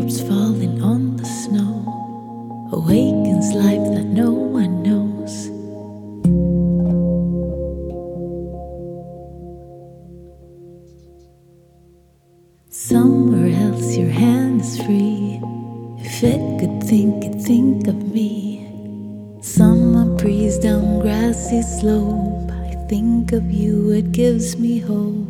Raindrops falling on the snow awakens life that no one knows. Somewhere else your hand is free. If it could think, it'd think of me. Summer breeze down grassy slope. I think of you, it gives me hope.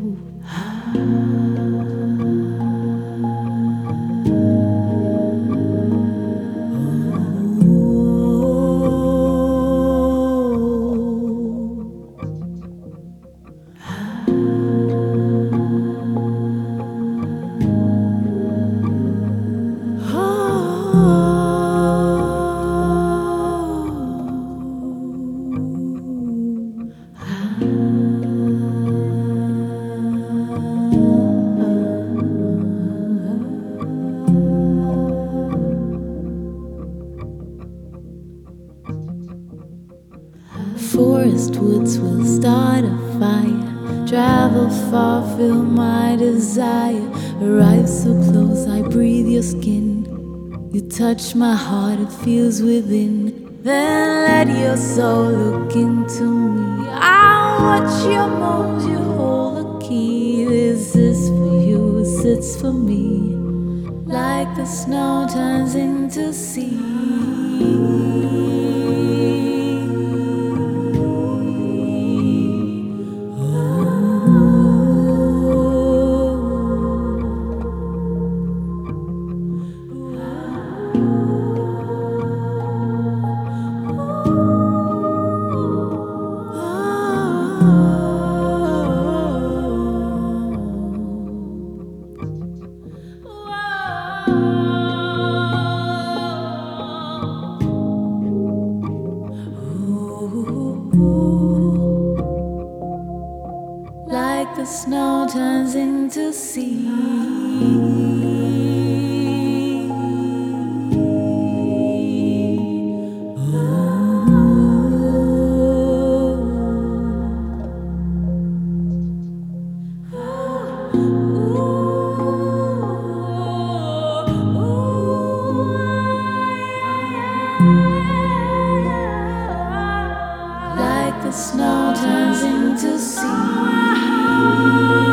Forest woods will start a fire. Travel far, feel my desire. Arrive so close, I breathe your skin. You touch my heart, it feels within. Then let your soul look into me. I watch your moves, you hold the key. Is this for you? Is this for me? Like the snow turns into sea. Like the snow turns into sea. Like the snow turns into sea.